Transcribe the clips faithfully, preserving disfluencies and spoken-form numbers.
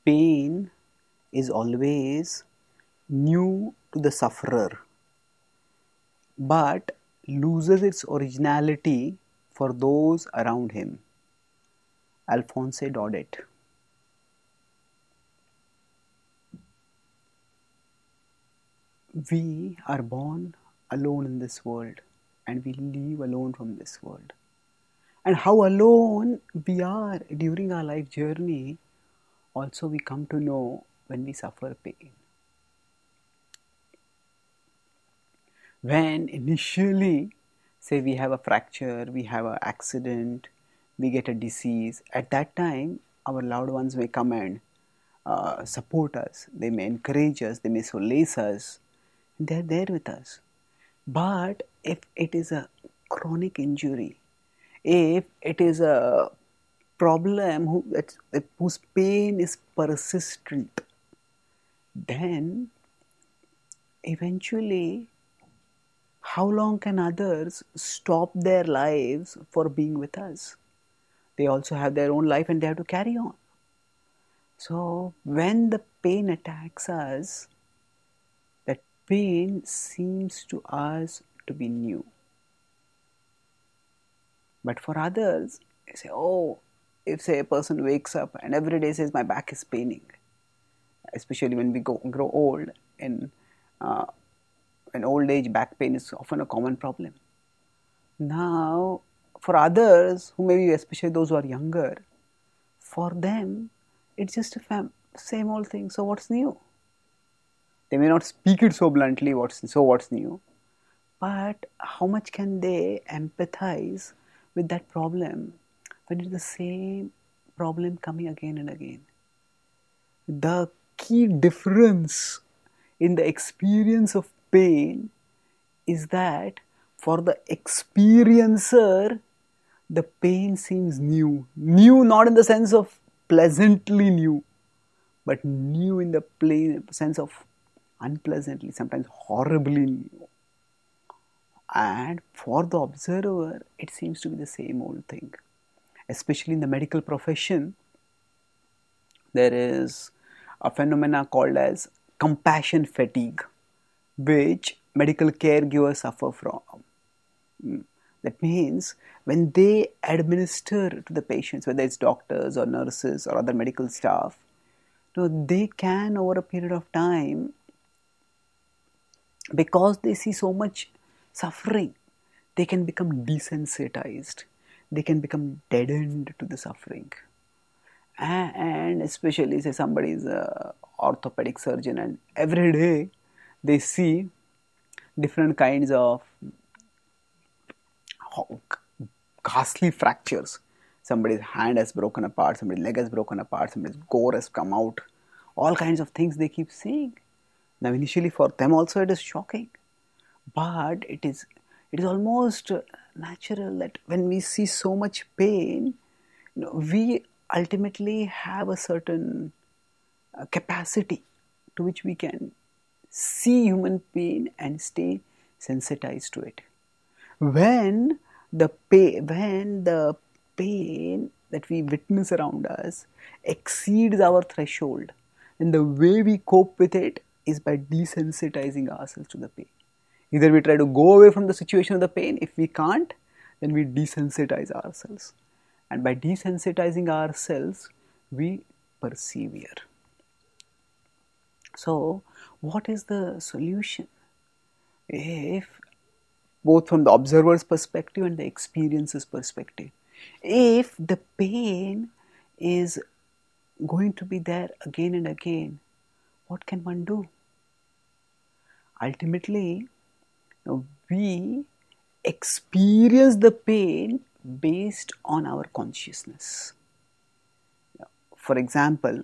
pain is always new to the sufferer, but loses its originality for those around him. Alphonse Daudet. We are born alone in this world and we leave alone from this world. And how alone we are during our life journey also we come to know when we suffer pain. When initially, say we have a fracture, we have an accident, we get a disease, at that time our loved ones may come and uh, support us, they may encourage us, they may solace us, they are there with us. But if it is a chronic injury, if it is a problem who, whose pain is persistent, then eventually how long can others stop their lives for being with us? They also have their own life and they have to carry on. So when the pain attacks us, that pain seems to us to be new. But for others, they say, oh, if say a person wakes up and every day says my back is paining, especially when we go, grow old, in uh, in old age back pain is often a common problem. Now, for others who maybe, especially those who are younger, for them it's just a fam- same old thing. So what's new? They may not speak it so bluntly. What's so what's new? But how much can they empathize with that problem when it's the same problem coming again and again? The key difference in the experience of pain is that for the experiencer, the pain seems new. New not in the sense of pleasantly new, but new in the plain sense of unpleasantly, sometimes horribly new. And for the observer, it seems to be the same old thing. Especially in the medical profession, there is a phenomena called as compassion fatigue, which medical caregivers suffer from. That means when they administer to the patients, whether it's doctors or nurses or other medical staff, you know, they can over a period of time, because they see so much suffering, they can become desensitized. They can become deadened to the suffering. And especially say somebody is an orthopedic surgeon and every day they see different kinds of ghastly fractures. Somebody's hand has broken apart, somebody's leg has broken apart, somebody's gore has come out. All kinds of things they keep seeing. Now initially for them also it is shocking. But it is it is almost natural that when we see so much pain, you know, we ultimately have a certain uh, capacity to which we can see human pain and stay sensitized to it. When the pain, when the pain that we witness around us exceeds our threshold, then the way we cope with it is by desensitizing ourselves to the pain. Either we try to go away from the situation of the pain. If we can't, then we desensitize ourselves. And by desensitizing ourselves, we persevere. So, what is the solution? If, both from the observer's perspective and the experiencer's perspective, if the pain is going to be there again and again, what can one do? Ultimately, we experience the pain based on our consciousness. For example,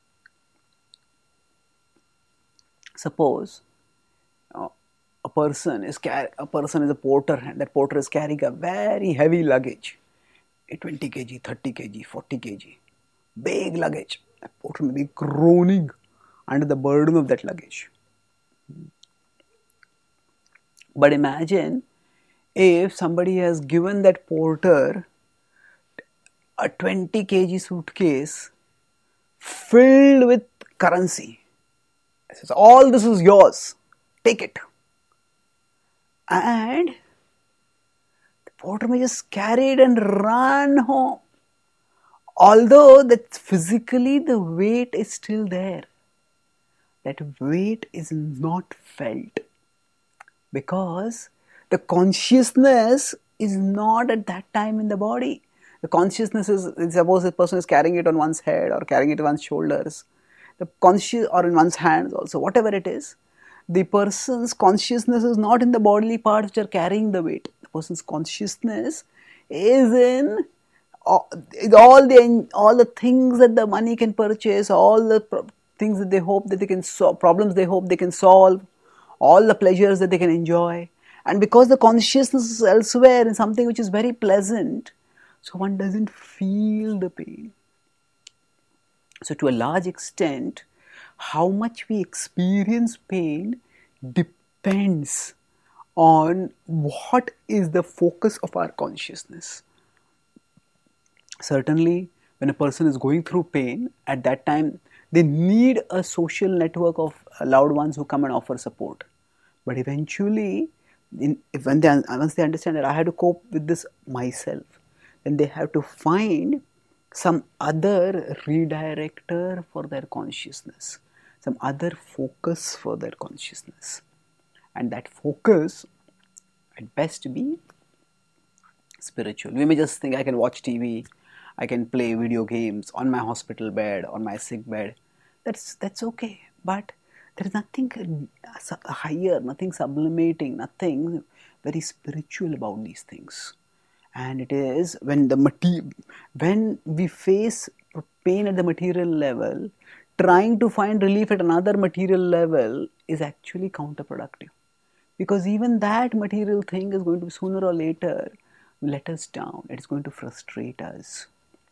suppose uh, a person is car- a person is a porter, and that porter is carrying a very heavy luggage, twenty kilograms, thirty kilograms, forty kilograms, big luggage. That porter may be groaning under the burden of that luggage. But imagine if somebody has given that porter a twenty kilograms suitcase filled with currency. It says, all this is yours, take it. And the porter may just carry it and run home. Although that physically the weight is still there, that weight is not felt because the consciousness is not at that time in the body. The consciousness is, suppose a person is carrying it on one's head or carrying it on one's shoulders, the conscious, or in one's hands also, whatever it is, the person's consciousness is not in the bodily parts which are carrying the weight. The person's consciousness is in all, all the all the things that the money can purchase, all the pro- things that they hope that they can solve, problems they hope they can solve, all the pleasures that they can enjoy. And because the consciousness is elsewhere in something which is very pleasant, so one doesn't feel the pain. So to a large extent, how much we experience pain depends on what is the focus of our consciousness. Certainly, when a person is going through pain, at that time, they need a social network of loved ones who come and offer support. But eventually, in, if when they, once they understand that I have to cope with this myself, then they have to find some other redirector for their consciousness, some other focus for their consciousness. And that focus, at best, be spiritual. We may just think I can watch T V, I can play video games on my hospital bed, on my sick bed. That's, that's okay. But there is nothing higher, nothing sublimating, nothing very spiritual about these things. And it is when the mate- when we face pain at the material level, trying to find relief at another material level is actually counterproductive. Because even that material thing is going to sooner or later let us down. It is going to frustrate us.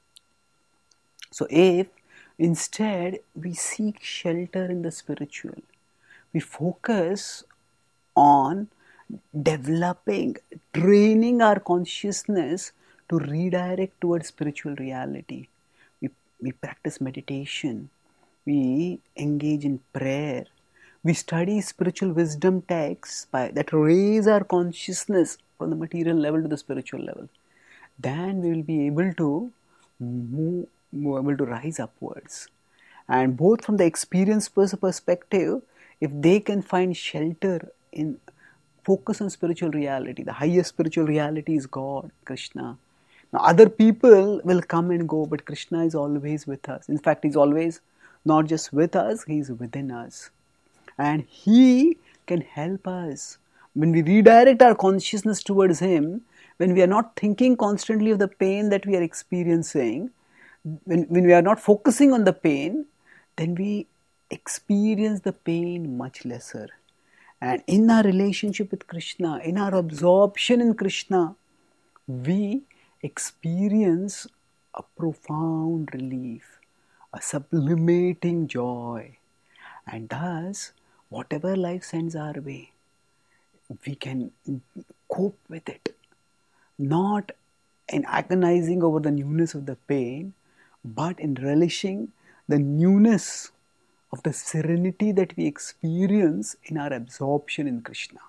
So if instead we seek shelter in the spiritual, we focus on developing, training our consciousness to redirect towards spiritual reality. We, we practice meditation. We engage in prayer. We study spiritual wisdom texts by, that raise our consciousness from the material level to the spiritual level. Then we will be able to move, move able to rise upwards. And both from the experience perspective, if they can find shelter in focus on spiritual reality, the highest spiritual reality is God, Krishna. Now other people will come and go, but Krishna is always with us. In fact, He's always not just with us, He's within us. And He can help us. When we redirect our consciousness towards Him, when we are not thinking constantly of the pain that we are experiencing, when, when we are not focusing on the pain, then we experience the pain much lesser. And in our relationship with Krishna, in our absorption in Krishna, we experience a profound relief, a sublimating joy. And thus, whatever life sends our way, we can cope with it. Not in agonizing over the newness of the pain, but in relishing the newness of the serenity that we experience in our absorption in Krishna.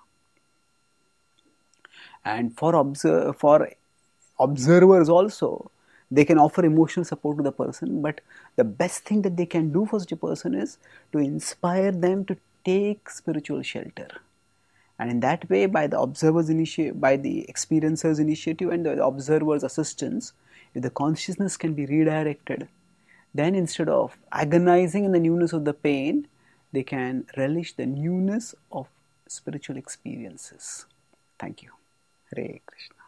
And for, observe, for observers also, they can offer emotional support to the person, but the best thing that they can do for such a person is to inspire them to take spiritual shelter. And in that way, by the observer's initiative, by the experiencer's initiative and the observer's assistance, if the consciousness can be redirected, then instead of agonizing in the newness of the pain, they can relish the newness of spiritual experiences. Thank you. Hare Krishna.